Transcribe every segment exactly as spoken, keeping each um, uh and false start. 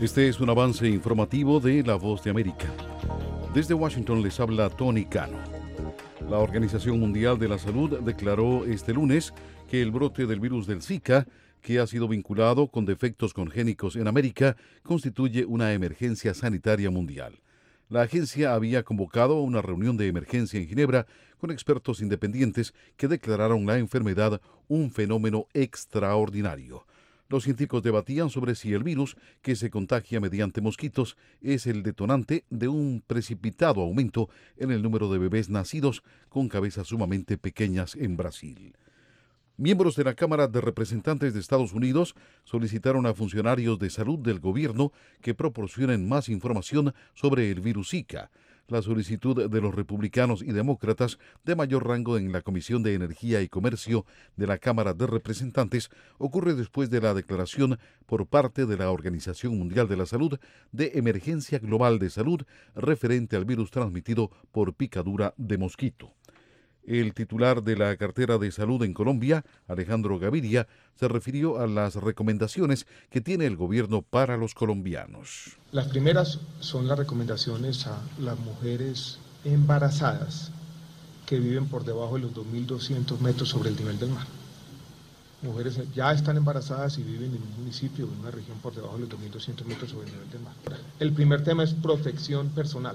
Este es un avance informativo de La Voz de América. Desde Washington les habla Tony Cano. La Organización Mundial de la Salud declaró este lunes que el brote del virus del Zika, que ha sido vinculado con defectos congénicos en América, constituye una emergencia sanitaria mundial. La agencia había convocado una reunión de emergencia en Ginebra con expertos independientes que declararon la enfermedad un fenómeno extraordinario. Los científicos debatían sobre si el virus, que se contagia mediante mosquitos, es el detonante de un precipitado aumento en el número de bebés nacidos con cabezas sumamente pequeñas en Brasil. Miembros de la Cámara de Representantes de Estados Unidos solicitaron a funcionarios de salud del gobierno que proporcionen más información sobre el virus Zika. La solicitud de los republicanos y demócratas de mayor rango en la Comisión de Energía y Comercio de la Cámara de Representantes ocurre después de la declaración por parte de la Organización Mundial de la Salud de emergencia global de salud referente al virus transmitido por picadura de mosquito. El titular de la cartera de salud en Colombia, Alejandro Gaviria, se refirió a las recomendaciones que tiene el gobierno para los colombianos. Las primeras son las recomendaciones a las mujeres embarazadas que viven por debajo de los dos mil doscientos metros sobre el nivel del mar. Mujeres ya están embarazadas y viven en un municipio o en una región por debajo de los dos mil doscientos metros sobre el nivel del mar. El primer tema es protección personal.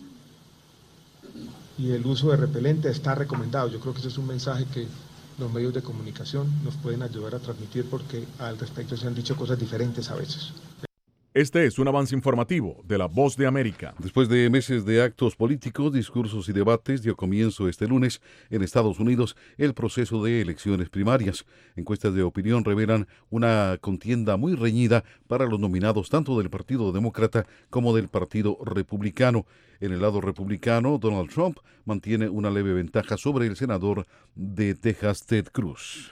Y el uso de repelente está recomendado. Yo creo que ese es un mensaje que los medios de comunicación nos pueden ayudar a transmitir porque al respecto se han dicho cosas diferentes a veces. Este es un avance informativo de La Voz de América. Después de meses de actos políticos, discursos y debates, dio comienzo este lunes en Estados Unidos el proceso de elecciones primarias. Encuestas de opinión revelan una contienda muy reñida para los nominados tanto del Partido Demócrata como del Partido Republicano. En el lado republicano, Donald Trump mantiene una leve ventaja sobre el senador de Texas, Ted Cruz.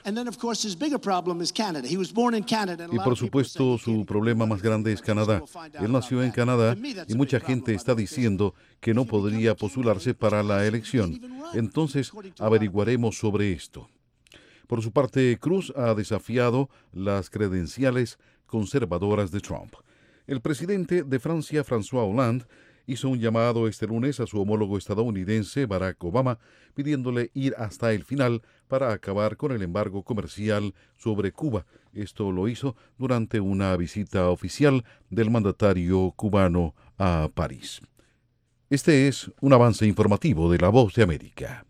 Y por supuesto, su problema más grande es Canadá. Él nació en Canadá y mucha gente está diciendo que no podría postularse para la elección. Entonces, averiguaremos sobre esto. Por su parte, Cruz ha desafiado las credenciales conservadoras de Trump. El presidente de Francia, François Hollande, hizo un llamado este lunes a su homólogo estadounidense, Barack Obama, pidiéndole ir hasta el final para acabar con el embargo comercial sobre Cuba. Esto lo hizo durante una visita oficial del mandatario cubano a París. Este es un avance informativo de La Voz de América.